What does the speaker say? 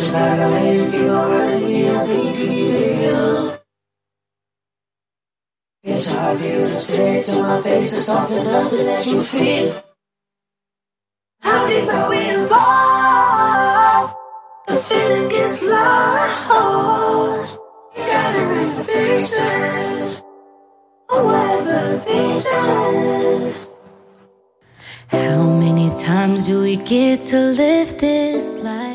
by the way you keep on hurting me, I think you need it heal. It's hard for you to say it to my face to soften up and let you feel. How deep are we involved? The feeling gets lost. You gotta ring the pieces, or whatever the pieces. How many times do we get to live this life?